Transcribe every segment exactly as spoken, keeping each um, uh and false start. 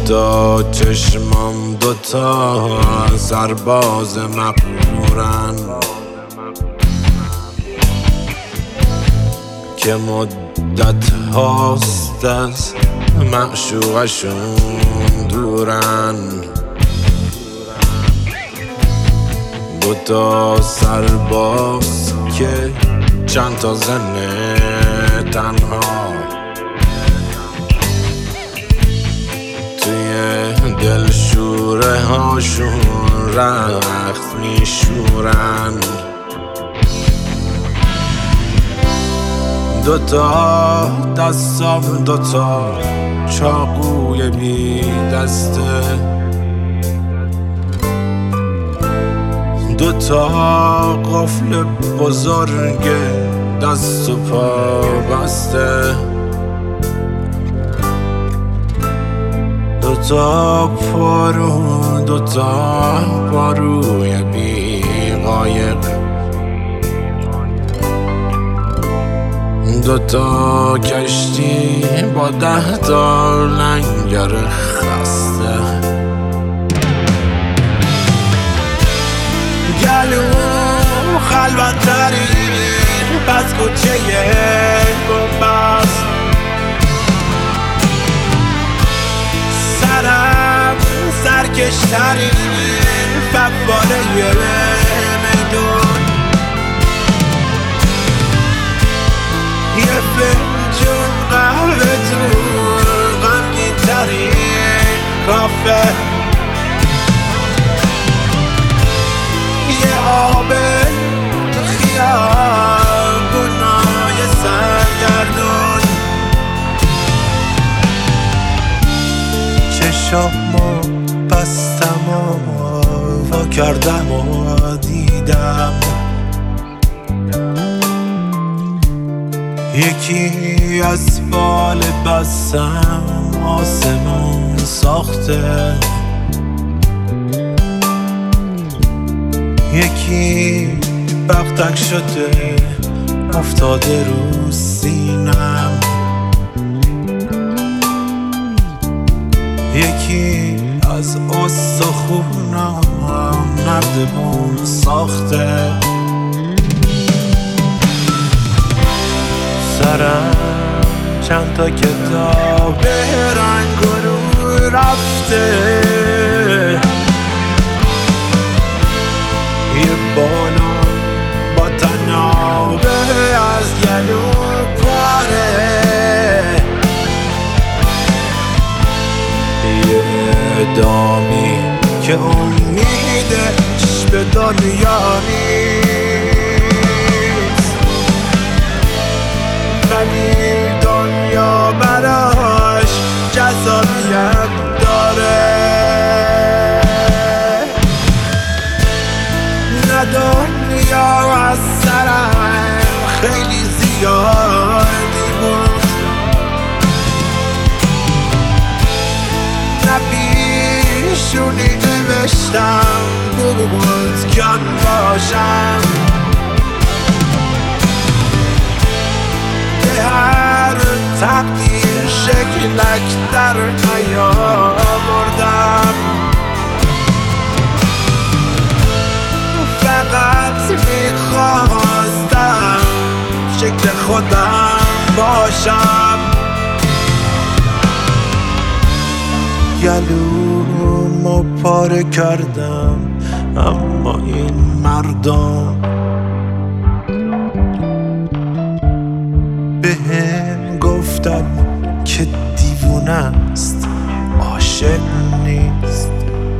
دوتا چشمام دوتا سرباز مقهورن که مدت هاست از معشوقشون دورن. دوتا سرباز که چند تا زن تنها توی دلشوره هاشون رخت میشورن. دوتا دستام دوتا چاقوی بی دسته، دوتا قفل بزرگ دست و پا بسته، دوتا پارو دوتا پاروی بی قایق، دوتا کشتی با ده تا لنگر خسته. گلوم خلوت ترین پس کوچه گنبست، سرم سرکشترین فواره میدون، یه فنجون قهوه تو غمگین ترین کافه، یه آب تو خیابونای سرگردون. چشامو بستم و وا کردم و دیدم یکی از بال بستم آسمون ساخته، یکی بغدک شده افتاده رو سینم، یکی از استخونم نردبون ساخته، سرم چند تا کتاب رنگ رو رفته، یه بالا با تنابه از گلو پاره، یه دامی که امیدش به دنیا نیست ولی دنیا براش جذابیت داره. نه دنیا از سرم خیلی زیادی بود، نه پیشونی نوشتم بود کن باشم، به هر تقدیر شکلک در نیاوردم، فقط میخواستم شکل خودم باشم. گلومو پاره کردم اما این مردم بهم گفتن که دیوونه است عاشق نیست،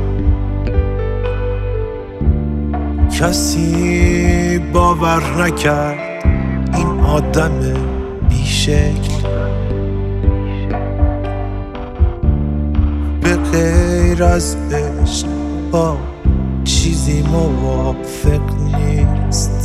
کسی باور نکرد این آدم بیشکل به غیر از عشق با چیزی موافق نیست.